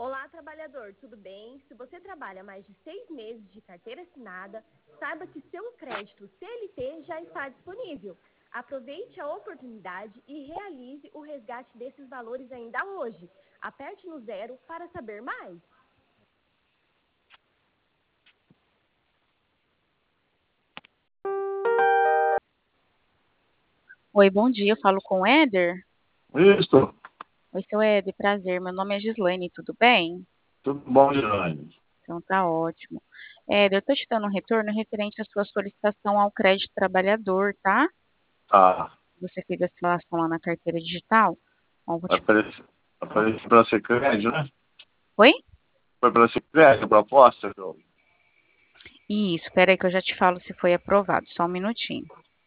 Olá, trabalhador, tudo bem? Se você trabalha mais de 6 meses de carteira assinada, saiba que seu crédito CLT já está disponível. Aproveite a oportunidade e realize o resgate desses valores ainda hoje. Aperte no 0 para saber mais. Oi, bom dia. Eu falo com o Éder. Isso, Oi, seu Éder, prazer. Meu nome é Gislaine, tudo bem? tudo bom, Girane? Então tá ótimo. Éder, eu tô te dando um retorno referente à sua solicitação ao crédito trabalhador, tá? Tá. Você fez a instalação lá na carteira digital. Bom, Apareceu para ser crédito, né? Oi? Foi para ser crédito a proposta, João? Isso, espera aí que eu já te falo se foi aprovado. Só um minutinho.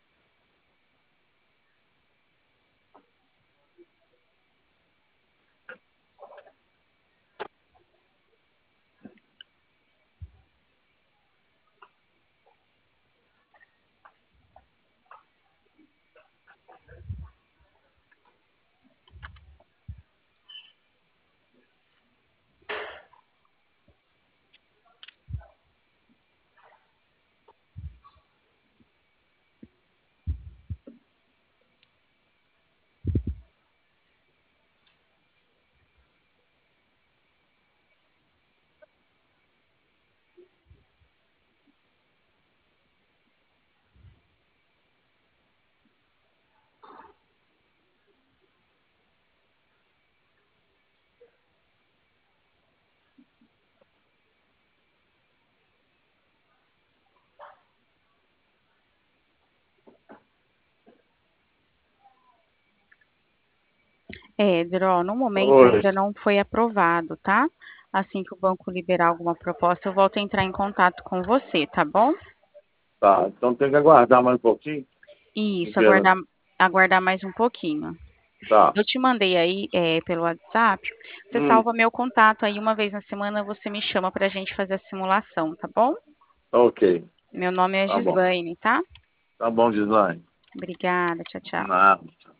Éder, ó, no momento Oi. ainda não foi aprovado, tá? Assim que o banco liberar alguma proposta, eu volto a entrar em contato com você, tá bom? Tá, então tem que aguardar mais um pouquinho. Isso, Porque, aguardar mais um pouquinho. tá. Eu te mandei aí pelo WhatsApp. Você Hum, salva meu contato aí uma vez na semana, você me chama pra gente fazer a simulação, tá bom? ok. Meu nome é Tá bom. Gislaine, tá? Tá bom, Gislaine. Obrigada, tchau, tchau. Nada.